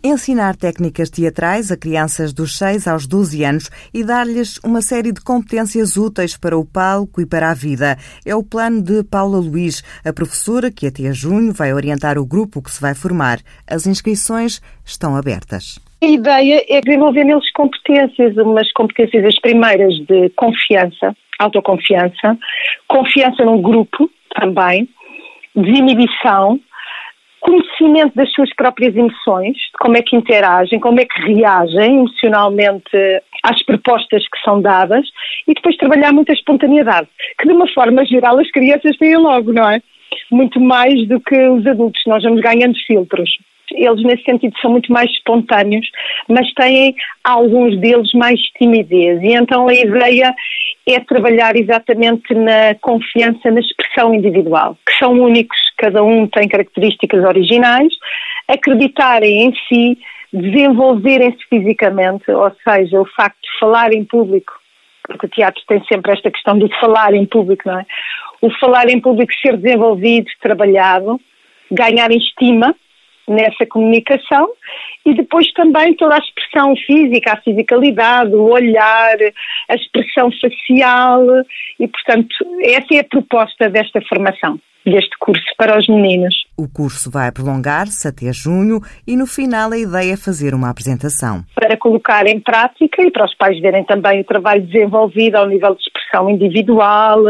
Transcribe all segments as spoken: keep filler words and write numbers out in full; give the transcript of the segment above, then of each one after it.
ensinar técnicas teatrais a crianças dos seis aos doze anos e dar-lhes uma série de competências úteis para o palco e para a vida. É o plano de Paula Luís, a professora que até junho vai orientar o grupo que se vai formar. As inscrições estão abertas. A ideia é desenvolver neles competências, umas competências as primeiras de confiança, autoconfiança, confiança num grupo também, desinibição, conhecimento das suas próprias emoções, como é que interagem, como é que reagem emocionalmente às propostas que são dadas e depois trabalhar muito a espontaneidade, que de uma forma geral as crianças têm logo, não é? Muito mais do que os adultos, nós vamos ganhando filtros. Eles nesse sentido são muito mais espontâneos, mas têm alguns deles mais timidez e então a ideia é trabalhar exatamente na confiança na expressão individual, que são únicos, cada um tem características originais, acreditarem em si, desenvolverem-se fisicamente, ou seja, o facto de falar em público, porque o teatro tem sempre esta questão de falar em público, não é? O falar em público ser desenvolvido, trabalhado, ganhar estima nessa comunicação e depois também toda a expressão física, a fisicalidade, o olhar, a expressão facial e, portanto, essa é a proposta desta formação, deste curso para os meninos. O curso vai prolongar-se até junho e no final a ideia é fazer uma apresentação. Para colocar em prática e para os pais verem também o trabalho desenvolvido ao nível de expressão individual,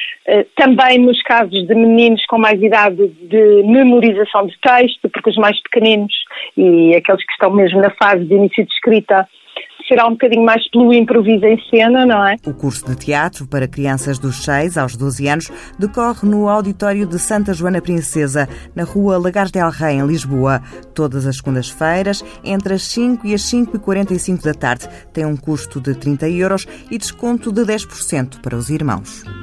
também nos casos de meninos com mais idade de memorização de texto, porque os mais pequeninos e aqueles que estão mesmo na fase de início de escrita será um bocadinho mais pelo improviso em cena, não é? O curso de teatro para crianças dos seis aos doze anos decorre no auditório de Santa Joana Princesa, na rua Lagares del Rei, em Lisboa. Todas as segundas-feiras, entre as cinco e as cinco e quarenta e cinco da tarde. Tem um custo de trinta euros e desconto de dez por cento para os irmãos.